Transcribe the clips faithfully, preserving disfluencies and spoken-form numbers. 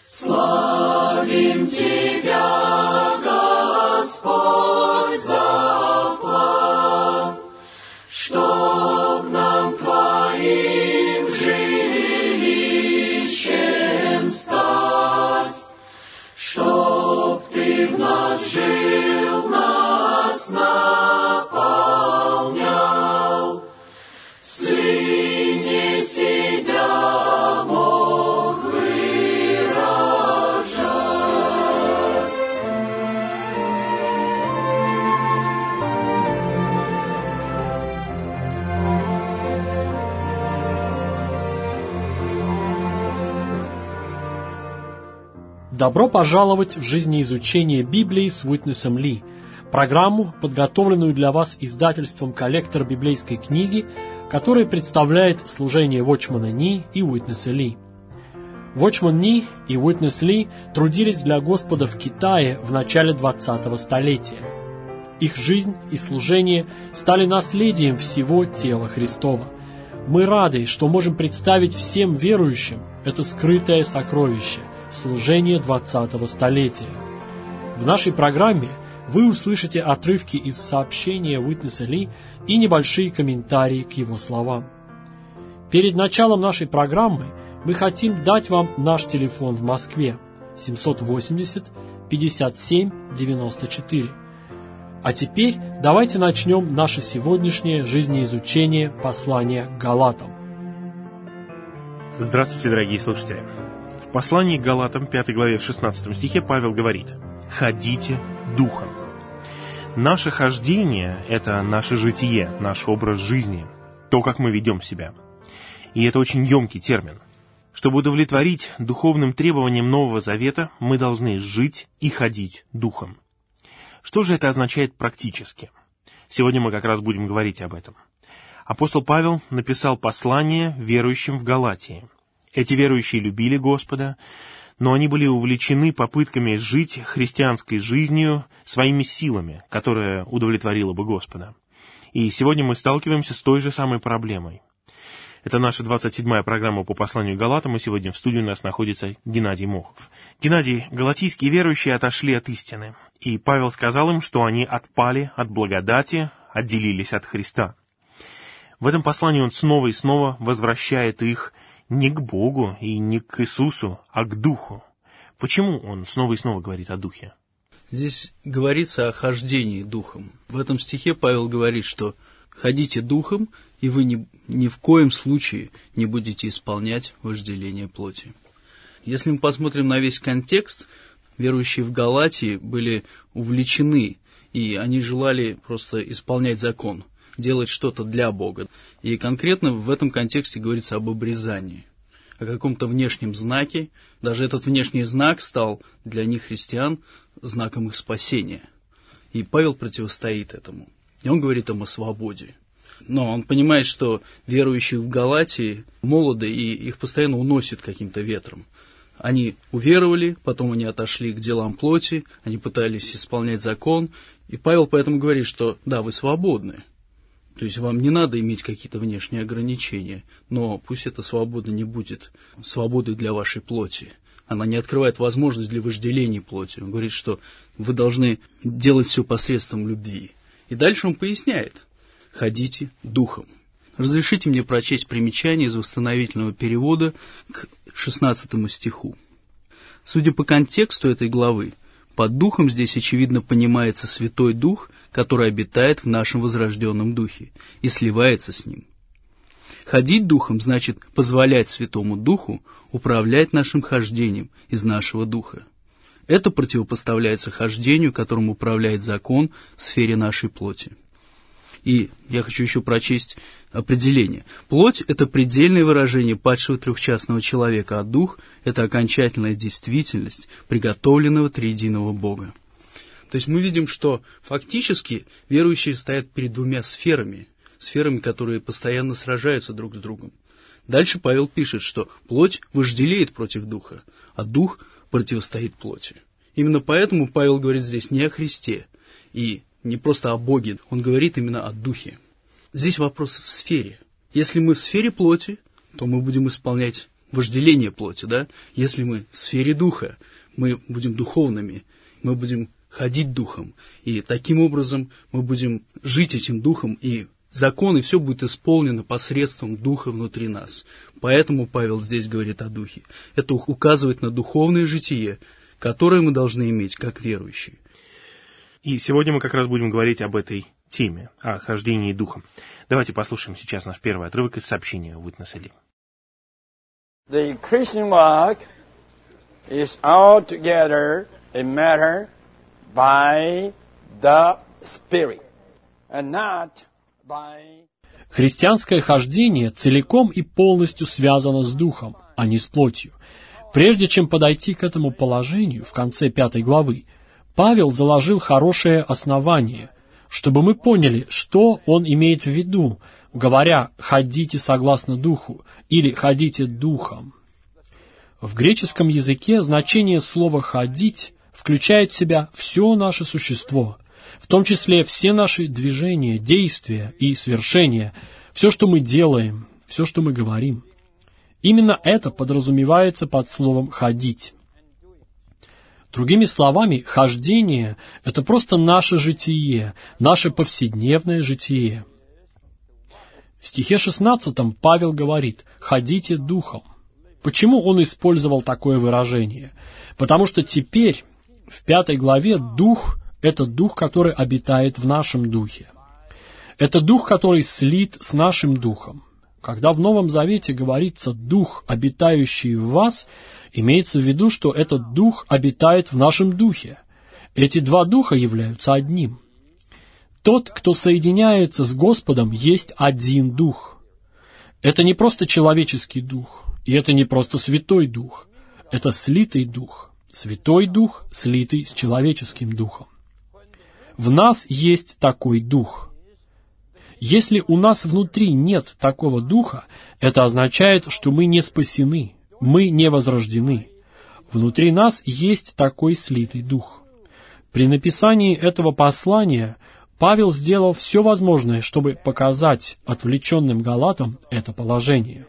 Славим Тебя, Господь, за план, чтоб нам Твоим жилищем стать, чтоб Ты в нас жил, нас наполнял, в Сыне себя мог выражать. Добро пожаловать в жизнеизучение Библии с Уитнесом Ли, программу, подготовленную для вас издательством «Коллектор библейской книги», которая представляет служение Watchman Nee и Уитнеса Ли. Watchman Nee и Уитнес Ли трудились для Господа в Китае в начале двадцатого столетия. Их жизнь и служение стали наследием всего тела Христова. Мы рады, что можем представить всем верующим это скрытое сокровище – служение двадцатого столетия. В нашей программе вы услышите отрывки из сообщения Уитнеса Ли и небольшие комментарии к его словам. Перед началом нашей программы мы хотим дать вам наш телефон в Москве семь восемьдесят пятьдесят семь девяносто четыре. А теперь давайте начнем наше сегодняшнее жизнеизучение послания к Галатам. Здравствуйте, дорогие слушатели! В послании к Галатам, пятой главе, в шестнадцатом стихе, Павел говорит: «Ходите духом». Наше хождение – это наше житие, наш образ жизни, то, как мы ведем себя. И это очень емкий термин. Чтобы удовлетворить духовным требованиям Нового Завета, мы должны жить и ходить духом. Что же это означает практически? Сегодня мы как раз будем говорить об этом. Апостол Павел написал послание верующим в Галатии. Эти верующие любили Господа, но они были увлечены попытками жить христианской жизнью своими силами, которая удовлетворила бы Господа. И сегодня мы сталкиваемся с той же самой проблемой. Это наша двадцать седьмая программа по посланию к Галатам, и сегодня в студии у нас находится Геннадий Мохов. Геннадий, галатийские верующие отошли от истины, и Павел сказал им, что они отпали от благодати, отделились от Христа. В этом послании он снова и снова возвращает их не к Богу и не к Иисусу, а к Духу. Почему он снова и снова говорит о Духе? Здесь говорится о хождении Духом. В этом стихе Павел говорит, что «ходите Духом, и вы ни, ни в коем случае не будете исполнять вожделение плоти». Если мы посмотрим на весь контекст, верующие в Галатии были увлечены, и они желали просто исполнять закон, делать что-то для Бога. И конкретно в этом контексте говорится об обрезании, о каком-то внешнем знаке. Даже этот внешний знак стал для них, христиан, знаком их спасения. И Павел противостоит этому. И он говорит им о свободе. Но он понимает, что верующие в Галатии молоды, и их постоянно уносит каким-то ветром. Они уверовали, потом они отошли к делам плоти, они пытались исполнять закон. И Павел поэтому говорит, что да, вы свободны. То есть вам не надо иметь какие-то внешние ограничения, но пусть эта свобода не будет свободой для вашей плоти. Она не открывает возможность для вожделения плоти. Он говорит, что вы должны делать все посредством любви. И дальше он поясняет: ходите духом. Разрешите мне прочесть примечание из восстановительного перевода к шестнадцатому стиху. Судя по контексту этой главы, под духом здесь, очевидно, понимается Святой Дух, который обитает в нашем возрожденном духе и сливается с ним. Ходить духом значит позволять Святому Духу управлять нашим хождением из нашего духа. Это противопоставляется хождению, которым управляет закон в сфере нашей плоти. И я хочу еще прочесть определение. Плоть – это предельное выражение падшего трехчастного человека, а дух – это окончательная действительность приготовленного триединого Бога. То есть мы видим, что фактически верующие стоят перед двумя сферами, сферами, которые постоянно сражаются друг с другом. Дальше Павел пишет, что плоть вожделеет против духа, а дух противостоит плоти. Именно поэтому Павел говорит здесь не о Христе и не просто о Боге, он говорит именно о Духе. Здесь вопрос в сфере. Если мы в сфере плоти, то мы будем исполнять вожделение плоти, да? Если мы в сфере духа, мы будем духовными, мы будем ходить духом, и таким образом мы будем жить этим духом, и закон, и все будет исполнено посредством духа внутри нас. Поэтому Павел здесь говорит о духе. Это указывает на духовное житие, которое мы должны иметь как верующие. И сегодня мы как раз будем говорить об этой теме, о хождении духом. Давайте послушаем сейчас наш первый отрывок из сообщения Witness Lee. The Christian walk is altogether a matter by the Spirit, and not by... Христианское хождение целиком и полностью связано с духом, а не с плотью. Прежде чем подойти к этому положению в конце пятой главы, Павел заложил хорошее основание, чтобы мы поняли, что он имеет в виду, говоря «ходите согласно духу» или «ходите духом». В греческом языке значение слова «ходить» включает в себя все наше существо, в том числе все наши движения, действия и свершения, все, что мы делаем, все, что мы говорим. Именно это подразумевается под словом «ходить». Другими словами, хождение – это просто наше житие, наше повседневное житие. В стихе шестнадцатом Павел говорит «ходите духом». Почему он использовал такое выражение? Потому что теперь, в пятой главе, дух – это дух, который обитает в нашем духе. Это дух, который слит с нашим духом. Когда в Новом Завете говорится «дух, обитающий в вас», имеется в виду, что этот дух обитает в нашем духе. Эти два духа являются одним. Тот, кто соединяется с Господом, есть один дух. Это не просто человеческий дух, и это не просто Святой Дух. Это слитый дух. Святой Дух, слитый с человеческим духом. В нас есть такой дух. Если у нас внутри нет такого духа, это означает, что мы не спасены, мы не возрождены. Внутри нас есть такой слитый дух. При написании этого послания Павел сделал все возможное, чтобы показать отвлеченным галатам это положение.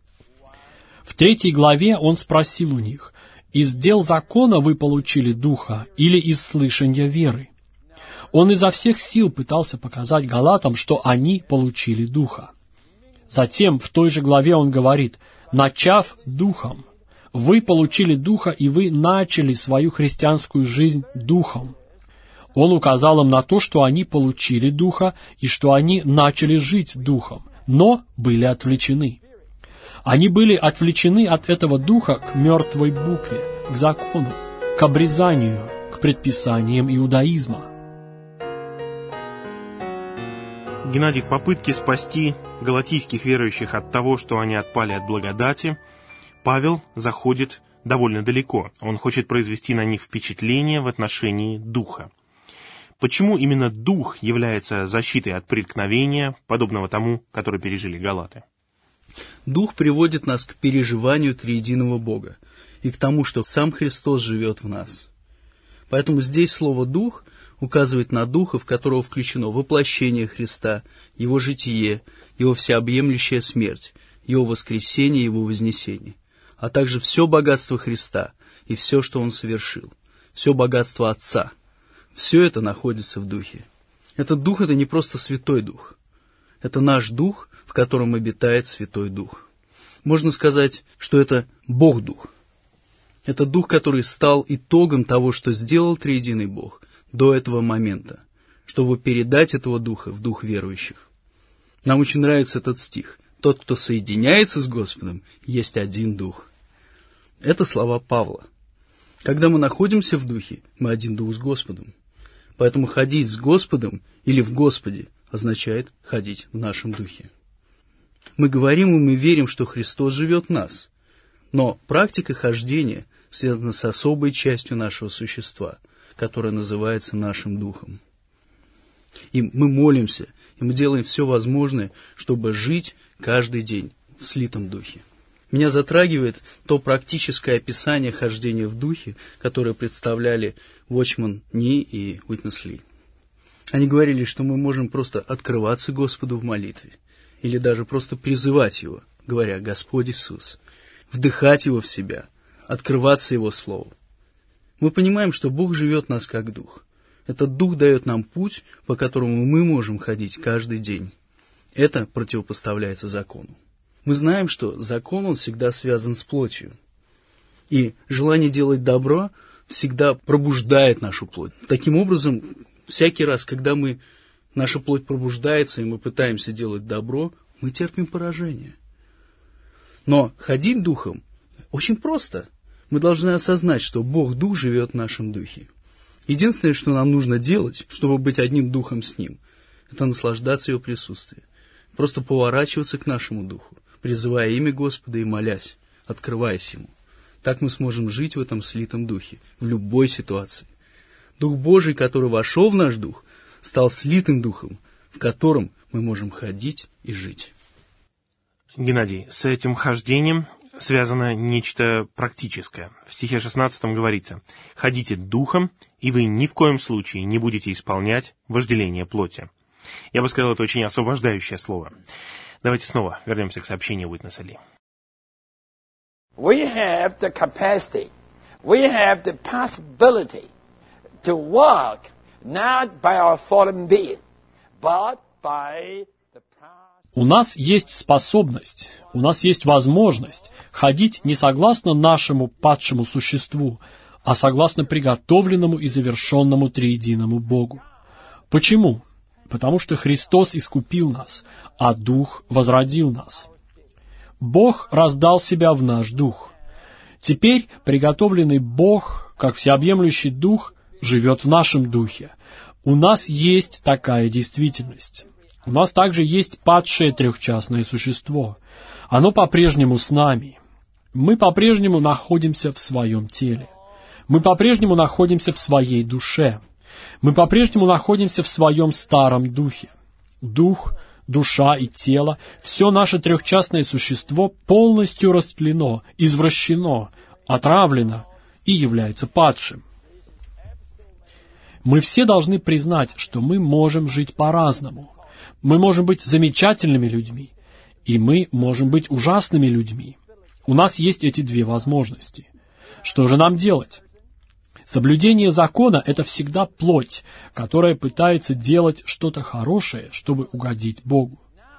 В третьей главе он спросил у них: «Из дел закона вы получили духа или из слышания веры?» Он изо всех сил пытался показать галатам, что они получили духа. Затем в той же главе он говорит: «Начав духом, вы получили духа, и вы начали свою христианскую жизнь духом». Он указал им на то, что они получили духа и что они начали жить духом, но были отвлечены. Они были отвлечены от этого духа к мертвой букве, к закону, к обрезанию, к предписаниям иудаизма. Геннадий, в попытке спасти галатийских верующих от того, что они отпали от благодати, Павел заходит довольно далеко. Он хочет произвести на них впечатление в отношении духа. Почему именно дух является защитой от преткновения, подобного тому, который пережили галаты? Дух приводит нас к переживанию триединого Бога и к тому, что сам Христос живет в нас. Поэтому здесь слово «дух» указывает на Духа, в которого включено воплощение Христа, Его житие, Его всеобъемлющая смерть, Его воскресение, Его вознесение, а также все богатство Христа и все, что Он совершил, все богатство Отца. Все это находится в Духе. Этот Дух – это не просто Святой Дух. Это наш Дух, в котором обитает Святой Дух. Можно сказать, что это Бог-Дух. Это Дух, который стал итогом того, что сделал триединый Бог до этого момента, чтобы передать этого Духа в Дух верующих. Нам очень нравится этот стих. Тот, кто соединяется с Господом, есть один Дух. Это слова Павла. Когда мы находимся в Духе, мы один Дух с Господом. Поэтому ходить с Господом или в Господе означает ходить в нашем Духе. Мы говорим и мы верим, что Христос живет в нас. Но практика хождения связана с особой частью нашего существа, которая называется нашим Духом. И мы молимся, и мы делаем все возможное, чтобы жить каждый день в слитом Духе. Меня затрагивает то практическое описание хождения в Духе, которое представляли Watchman Nee и Witness Lee. Они говорили, что мы можем просто открываться Господу в молитве, или даже просто призывать Его, говоря: «Господь Иисус, вдыхать его в себя, открываться его слову. Мы понимаем, что Бог живет в нас как Дух. Этот Дух дает нам путь, по которому мы можем ходить каждый день. Это противопоставляется закону. Мы знаем, что закон, он всегда связан с плотью. И желание делать добро всегда пробуждает нашу плоть. Таким образом, всякий раз, когда мы, наша плоть пробуждается, и мы пытаемся делать добро, мы терпим поражение. Но ходить Духом очень просто. Мы должны осознать, что Бог Дух живет в нашем Духе. Единственное, что нам нужно делать, чтобы быть одним Духом с Ним, это наслаждаться Его присутствием. Просто поворачиваться к нашему Духу, призывая имя Господа и молясь, открываясь Ему. Так мы сможем жить в этом слитом Духе, в любой ситуации. Дух Божий, который вошел в наш Дух, стал слитым Духом, в котором мы можем ходить и жить. Геннадий, с этим хождением связано нечто практическое. В стихе шестнадцатом говорится: «Ходите Духом, и вы ни в коем случае не будете исполнять вожделение плоти». Я бы сказал, это очень освобождающее слово. Давайте снова вернемся к сообщению Уитнеса Ли. We have the capacity, we have the possibility to walk not by our fallen being, but by the power. У нас есть способность, у нас есть возможность ходить не согласно нашему падшему существу, а согласно приготовленному и завершенному триединому Богу. Почему? Потому что Христос искупил нас, а Дух возродил нас. Бог раздал себя в наш Дух. Теперь приготовленный Бог, как всеобъемлющий Дух, живет в нашем Духе. У нас есть такая действительность. У нас также есть падшее трехчастное существо. Оно по-прежнему с нами. Мы по-прежнему находимся в своем теле. Мы по-прежнему находимся в своей душе. Мы по-прежнему находимся в своем старом духе. Дух, душа и тело, все наше трехчастное существо полностью растлено, извращено, отравлено и является падшим. Мы все должны признать, что мы можем жить по-разному. Мы можем быть замечательными людьми, и мы можем быть ужасными людьми. У нас есть эти две возможности. Что же нам делать? Соблюдение закона — это всегда плоть, которая пытается делать что-то хорошее, чтобы угодить Богу.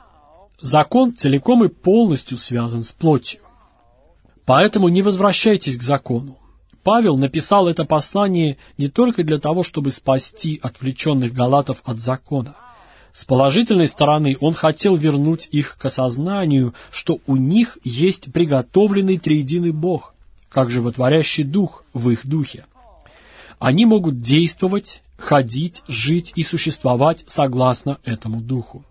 Закон целиком и полностью связан с плотью. Поэтому не возвращайтесь к закону. Павел написал это послание не только для того, чтобы спасти отвлеченных галатов от закона. С положительной стороны он хотел вернуть их к осознанию, что у них есть приготовленный триединый Бог, как животворящий Дух в их духе. Они могут действовать, ходить, жить и существовать согласно этому Духу.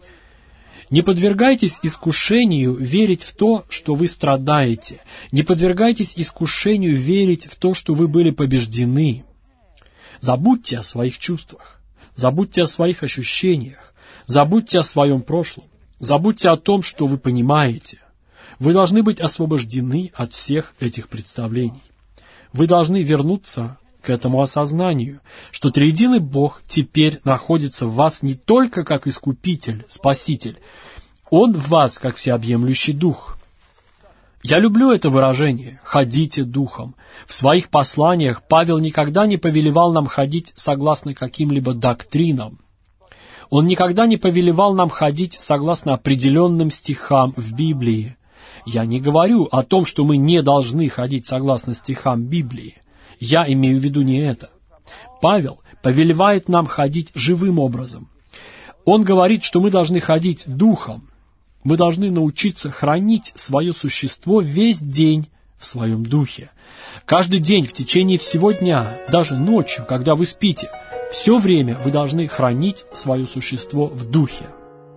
Не подвергайтесь искушению верить в то, что вы страдаете. Не подвергайтесь искушению верить в то, что вы были побеждены. Забудьте о своих чувствах. Забудьте о своих ощущениях. Забудьте о своем прошлом. Забудьте о том, что вы понимаете. Вы должны быть освобождены от всех этих представлений. Вы должны вернуться к этому осознанию, что триединый Бог теперь находится в вас не только как Искупитель, Спаситель, Он в вас как всеобъемлющий Дух. Я люблю это выражение «ходите Духом». В своих посланиях Павел никогда не повелевал нам ходить согласно каким-либо доктринам. Он никогда не повелевал нам ходить согласно определенным стихам в Библии. Я не говорю о том, что мы не должны ходить согласно стихам Библии. Я имею в виду не это. Павел повелевает нам ходить живым образом. Он говорит, что мы должны ходить Духом. Мы должны научиться хранить свое существо весь день в своем Духе. Каждый день в течение всего дня, даже ночью, когда вы спите, все время вы должны хранить свое существо в Духе.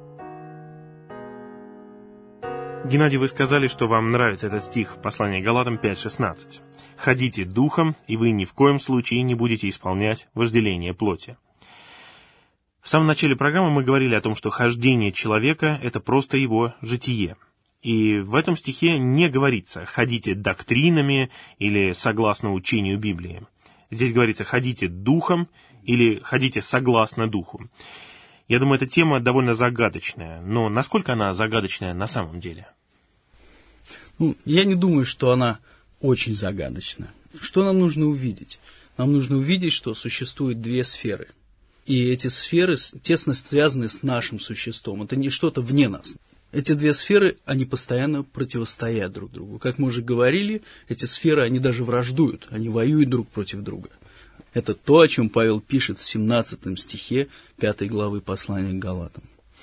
Геннадий, вы сказали, что вам нравится этот стих в послании Галатам пять шестнадцать. «Ходите Духом, и вы ни в коем случае не будете исполнять вожделение плоти». В самом начале программы мы говорили о том, что хождение человека — это просто его житие. И в этом стихе не говорится «ходите доктринами» или «согласно учению Библии». Здесь говорится «ходите Духом» или «ходите согласно Духу». Я думаю, эта тема довольно загадочная, но насколько она загадочная на самом деле? Ну, я не думаю, что она очень загадочна. Что нам нужно увидеть? Нам нужно увидеть, что существует две сферы. И эти сферы тесно связаны с нашим существом. Это не что-то вне нас. Эти две сферы, они постоянно противостоят друг другу. Как мы уже говорили, эти сферы, они даже враждуют, они воюют друг против друга. Это то, о чем Павел пишет в семнадцатом стихе пятой главы послания к Галатам.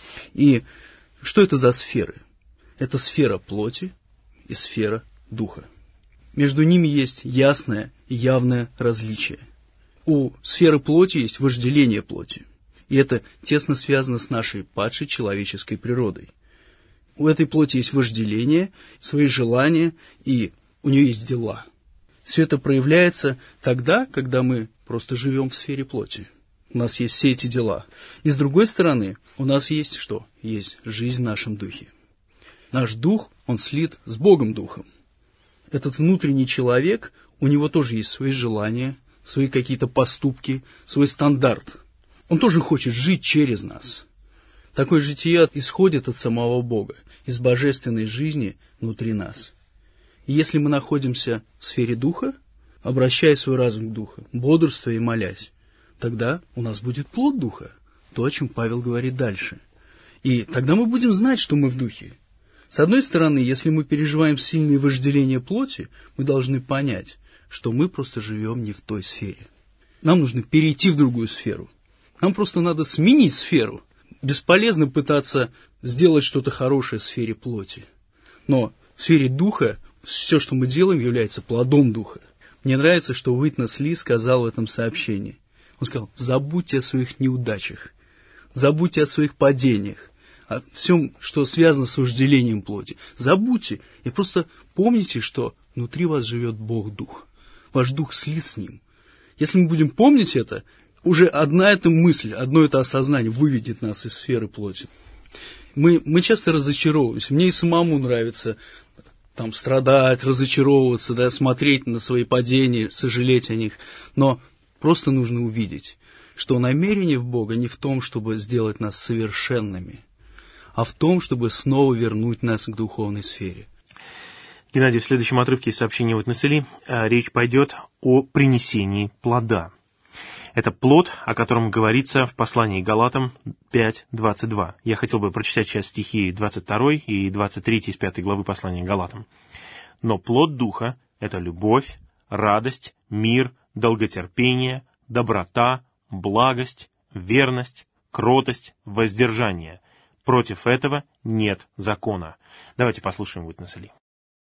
И что это за сферы? Это сфера плоти и сфера духа. Между ними есть ясное и явное различие. У сферы плоти есть вожделение плоти. И это тесно связано с нашей падшей человеческой природой. У этой плоти есть вожделение, свои желания, и у нее есть дела. Все это проявляется тогда, когда мы просто живем в сфере плоти. У нас есть все эти дела. И с другой стороны, у нас есть что? Есть жизнь в нашем духе. Наш дух, он слит с Богом Духом. Этот внутренний человек, у него тоже есть свои желания, свои какие-то поступки, свой стандарт. Он тоже хочет жить через нас. Такое житие исходит от самого Бога, из божественной жизни внутри нас. И если мы находимся в сфере духа, обращая свой разум к духу, бодрствуя и молясь, тогда у нас будет плод духа, то, о чем Павел говорит дальше. И тогда мы будем знать, что мы в духе. С одной стороны, если мы переживаем сильные вожделения плоти, мы должны понять, что мы просто живем не в той сфере. Нам нужно перейти в другую сферу. Нам просто надо сменить сферу. Бесполезно пытаться сделать что-то хорошее в сфере плоти. Но в сфере духа все, что мы делаем, является плодом духа. Мне нравится, что Уитнес Ли сказал в этом сообщении. Он сказал: забудьте о своих неудачах, забудьте о своих падениях, о всем, что связано с вожделением плоти. Забудьте и просто помните, что внутри вас живет Бог-Дух. Ваш дух слит с Ним. Если мы будем помнить это, уже одна эта мысль, одно это осознание выведет нас из сферы плоти. Мы, мы часто разочаровываемся. Мне и самому нравится там, страдать, разочаровываться, да, смотреть на свои падения, сожалеть о них. Но просто нужно увидеть, что намерение в Бога не в том, чтобы сделать нас совершенными, а в том, чтобы снова вернуть нас к духовной сфере. Геннадий, в следующем отрывке из сообщения Уитнеса Ли речь пойдет о принесении плода. Это плод, о котором говорится в послании к Галатам пять двадцать два. Я хотел бы прочитать сейчас стихи двадцать второй и двадцать третий из пятой главы послания к Галатам. «Но плод Духа — это любовь, радость, мир, долготерпение, доброта, благость, верность, кротость, воздержание. Против этого нет закона». Давайте послушаем Уитнеса Ли.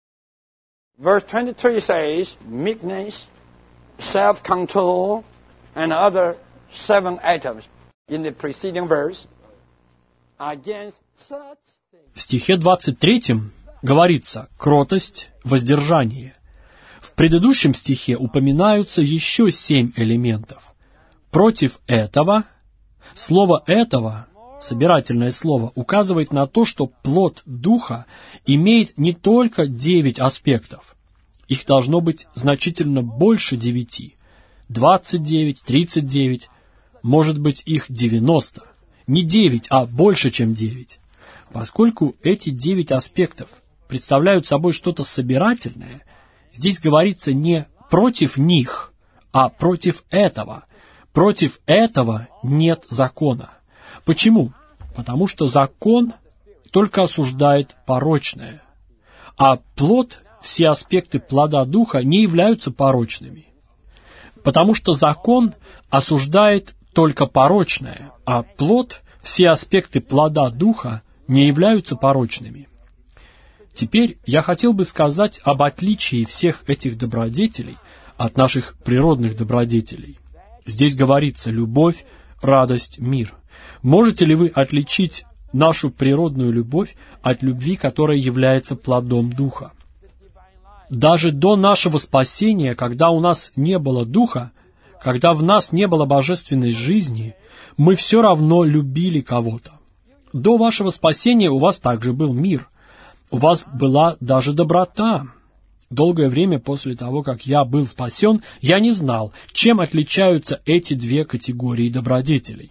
Verse twenty-three says, meekness, self-control, and other seven items in the preceding verse. Against such things... В стихе двадцать третьем говорится кротость, воздержание. В предыдущем стихе упоминаются еще семь элементов. Против этого, слово «этого», собирательное слово, указывает на то, что плод Духа имеет не только девять аспектов. Их должно быть значительно больше девяти. двадцать девять, тридцать девять, может быть их девяносто. Не девять, а больше, чем девять. Поскольку эти девять аспектов представляют собой что-то собирательное, здесь говорится не против них, а против этого. Против этого нет закона. Почему? Потому что закон только осуждает порочное, а плод, все аспекты плода Духа не являются порочными. Потому что закон осуждает только порочное, а плод, все аспекты плода Духа не являются порочными. Теперь я хотел бы сказать об отличии всех этих добродетелей от наших природных добродетелей. Здесь говорится любовь, радость, мир. Можете ли вы отличить нашу природную любовь от любви, которая является плодом Духа? Даже до нашего спасения, когда у нас не было Духа, когда в нас не было божественной жизни, мы все равно любили кого-то. До вашего спасения у вас также был мир. У вас была даже доброта. Долгое время после того, как я был спасен, я не знал, чем отличаются эти две категории добродетелей.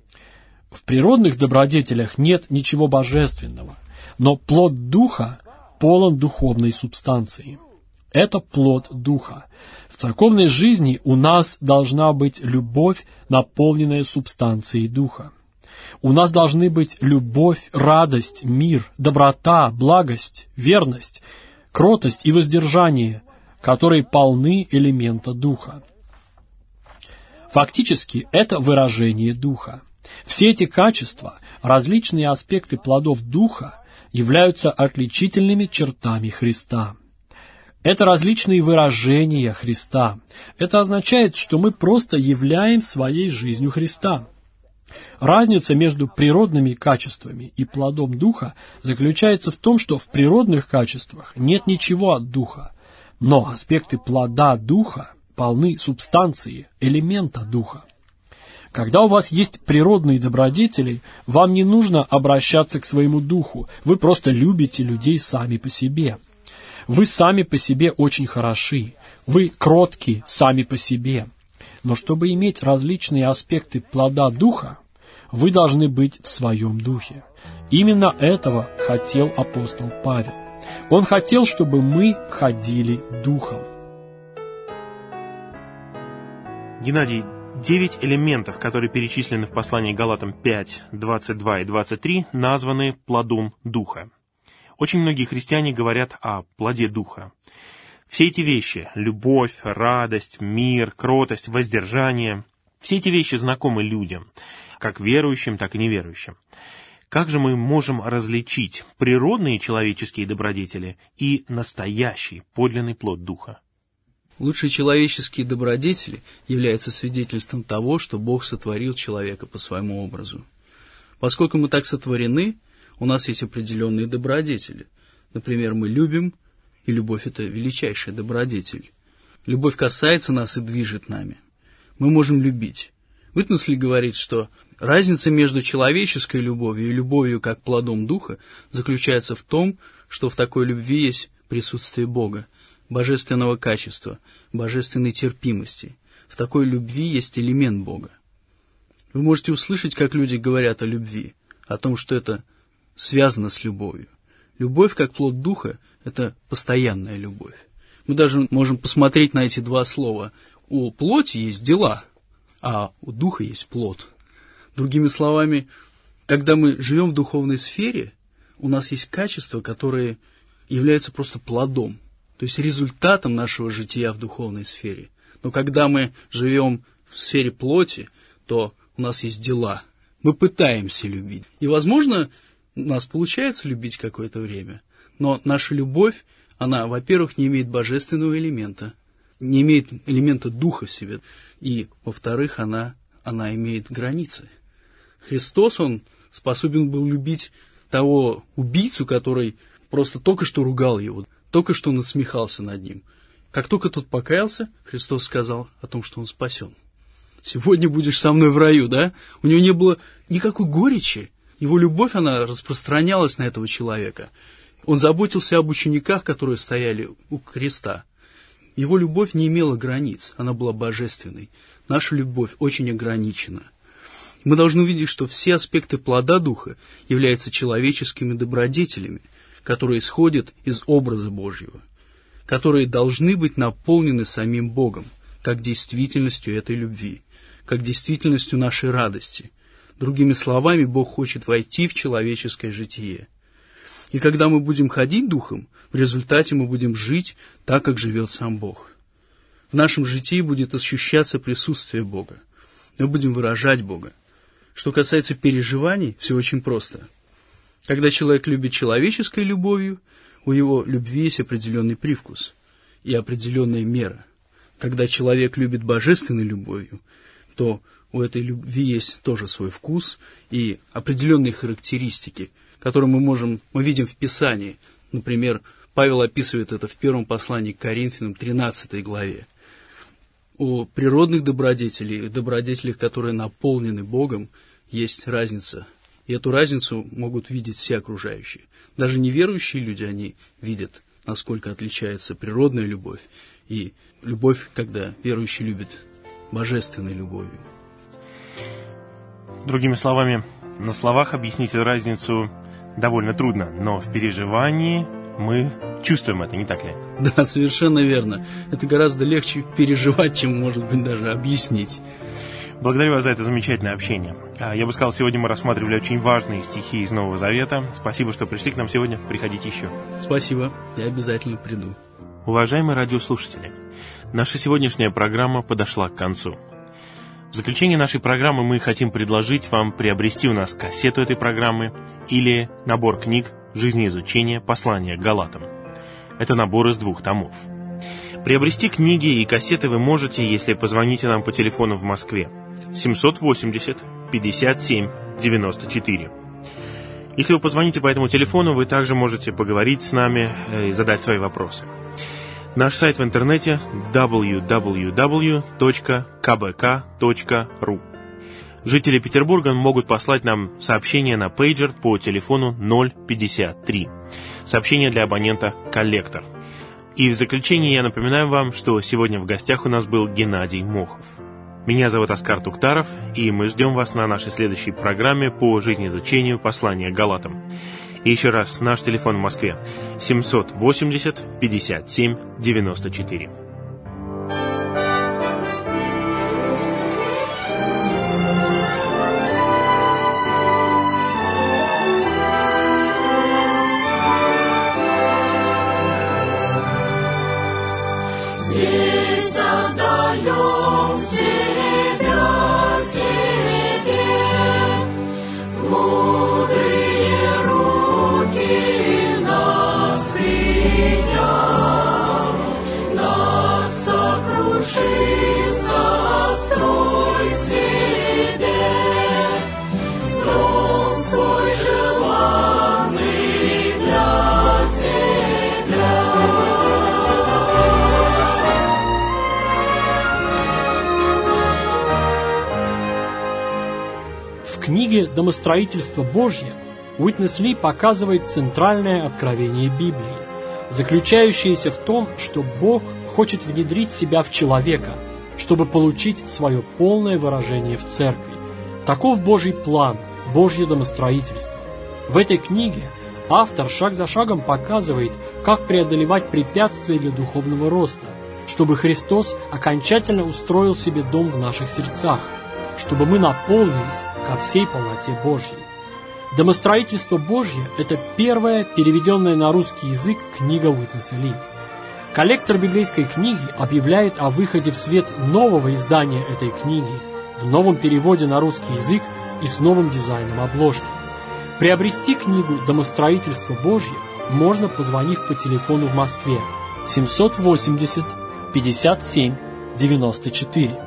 В природных добродетелях нет ничего божественного, но плод Духа, полон духовной субстанции. Это плод Духа. В церковной жизни у нас должна быть любовь, наполненная субстанцией Духа. У нас должны быть любовь, радость, мир, доброта, благость, верность, кротость и воздержание, которые полны элемента Духа. Фактически, это выражение Духа. Все эти качества, различные аспекты плодов Духа, являются отличительными чертами Христа. Это различные выражения Христа. Это означает, что мы просто являем своей жизнью Христа. Разница между природными качествами и плодом Духа заключается в том, что в природных качествах нет ничего от Духа, но аспекты плода Духа полны субстанции, элемента Духа. Когда у вас есть природные добродетели, вам не нужно обращаться к своему духу, вы просто любите людей сами по себе. Вы сами по себе очень хороши, вы кротки сами по себе. Но чтобы иметь различные аспекты плода Духа, вы должны быть в своем духе. Именно этого хотел апостол Павел. Он хотел, чтобы мы ходили Духом. Геннадий, девять элементов, которые перечислены в послании Галатам пять, двадцать два и двадцать три, названы плодом Духа. Очень многие христиане говорят о плоде Духа. Все эти вещи — любовь, радость, мир, кротость, воздержание — все эти вещи знакомы людям, как верующим, так и неверующим. Как же мы можем различить природные человеческие добродетели и настоящий, подлинный плод Духа? Лучшие человеческие добродетели являются свидетельством того, что Бог сотворил человека по своему образу. Поскольку мы так сотворены, у нас есть определенные добродетели. Например, мы любим, и любовь — это величайшая добродетель. Любовь касается нас и движет нами. Мы можем любить. Уитнесли говорит, что разница между человеческой любовью и любовью как плодом Духа заключается в том, что в такой любви есть присутствие Бога, божественного качества, божественной терпимости. В такой любви есть элемент Бога. Вы можете услышать, как люди говорят о любви, о том, что это связано с любовью. Любовь, как плод Духа, это постоянная любовь. Мы даже можем посмотреть на эти два слова. У плоти есть дела, а у Духа есть плод. Другими словами, когда мы живем в духовной сфере, у нас есть качества, которые являются просто плодом, то есть результатом нашего жития в духовной сфере. Но когда мы живем в сфере плоти, то у нас есть дела. Мы пытаемся любить. И, возможно, у нас получается любить какое-то время, но наша любовь, она, во-первых, не имеет божественного элемента, не имеет элемента Духа в себе, и, во-вторых, она, она имеет границы. Христос, Он способен был любить того убийцу, который просто только что ругал его, только что насмехался над ним. Как только тот покаялся, Христос сказал о том, что он спасен. Сегодня будешь со мной в раю, да? У него не было никакой горечи. Его любовь, она распространялась на этого человека. Он заботился об учениках, которые стояли у креста. Его любовь не имела границ, она была божественной. Наша любовь очень ограничена. Мы должны увидеть, что все аспекты плода Духа являются человеческими добродетелями, которые исходят из образа Божьего, которые должны быть наполнены самим Богом, как действительностью этой любви, как действительностью нашей радости. Другими словами, Бог хочет войти в человеческое житие. И когда мы будем ходить Духом, в результате мы будем жить так, как живет сам Бог. В нашем житии будет ощущаться присутствие Бога. Мы будем выражать Бога. Что касается переживаний, все очень просто. Когда человек любит человеческой любовью, у его любви есть определенный привкус и определенная мера. Когда человек любит божественной любовью, то у этой любви есть тоже свой вкус и определенные характеристики, которые мы можем, мы видим в Писании. Например, Павел описывает это в первом послании к Коринфянам, тринадцатой главе. У природных добродетелей, добродетелей, которые наполнены Богом, есть разница. И эту разницу могут видеть все окружающие. Даже неверующие люди, они видят, насколько отличается природная любовь и любовь, когда верующий любит божественной любовью. Другими словами, на словах объяснить эту разницу довольно трудно, но в переживании Мы чувствуем это, не так ли? Да, совершенно верно. Это гораздо легче переживать, чем, может быть, даже объяснить. Благодарю вас за это замечательное общение. Я бы сказал, сегодня мы рассматривали очень важные стихи из Нового Завета. Спасибо, что пришли к нам сегодня. Приходите еще. Спасибо. Я обязательно приду. Уважаемые радиослушатели, наша сегодняшняя программа подошла к концу. В заключение нашей программы мы хотим предложить вам приобрести у нас кассету этой программы или набор книг «Жизнеизучение. Послание к Галатам». Это набор из двух томов. Приобрести книги и кассеты вы можете, если позвоните нам по телефону в Москве семьсот восемьдесят пятьдесят семь девяносто четыре. Если вы позвоните по этому телефону, вы также можете поговорить с нами и задать свои вопросы. Наш сайт в интернете дабл ю дабл ю дабл ю точка ка бэ ка точка ру. Жители Петербурга могут послать нам сообщение на пейджер по телефону ноль пятьдесят три. Сообщение для абонента «Коллектор». И в заключение я напоминаю вам, что сегодня в гостях у нас был Геннадий Мохов. Меня зовут Оскар Туктаров, и мы ждем вас на нашей следующей программе по жизнеизучению послания к Галатам. И еще раз, наш телефон в Москве семьсот восемьдесят пятьдесят семь девяносто четыре. Здесь отдаем себя Тебе, в мудрые руки нас приняв, нас сокруши, сострой себе, дом свой желанный для Тебя. В книге «Домостроительство Божье» Уитнес Ли показывает центральное откровение Библии, заключающееся в том, что Бог хочет внедрить себя в человека, чтобы получить свое полное выражение в церкви. Таков Божий план, Божье домостроительство. В этой книге автор шаг за шагом показывает, как преодолевать препятствия для духовного роста, чтобы Христос окончательно устроил себе дом в наших сердцах, чтобы мы наполнились ко всей полноте Божьей. «Домостроительство Божье» — это первая переведенная на русский язык книга Уитнеса Ли. Коллектор библейской книги объявляет о выходе в свет нового издания этой книги в новом переводе на русский язык и с новым дизайном обложки. Приобрести книгу «Домостроительство Божье» можно, позвонив по телефону в Москве семьсот восемьдесят пятьдесят семь девяносто четыре.